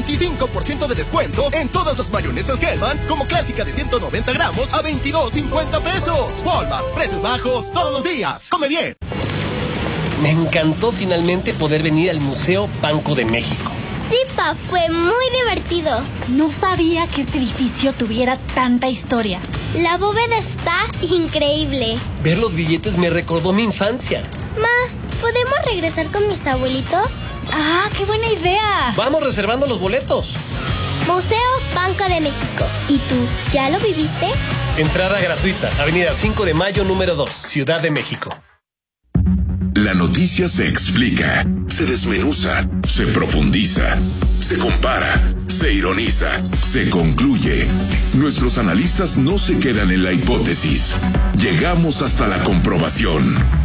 25% de descuento en todas las mayonesas Hellmann's, como clásica de 190 gramos a $22.50 pesos. Walmart, precios bajos todos los días. Come bien. Me encantó finalmente poder venir al Museo Banco de México. Sí, Pa, fue muy divertido. No sabía que este edificio tuviera tanta historia. La bóveda está increíble. Ver los billetes me recordó mi infancia. Ma, ¿podemos regresar con mis abuelitos? ¡Ah, qué buena idea! Vamos reservando los boletos. Museo Banco de México. ¿Y tú, ya lo viviste? Entrada gratuita, Avenida 5 de Mayo, número 2, Ciudad de México. La noticia se explica, se desmenuza, se profundiza, se compara, se ironiza, se concluye. Nuestros analistas no se quedan en la hipótesis. Llegamos hasta la comprobación.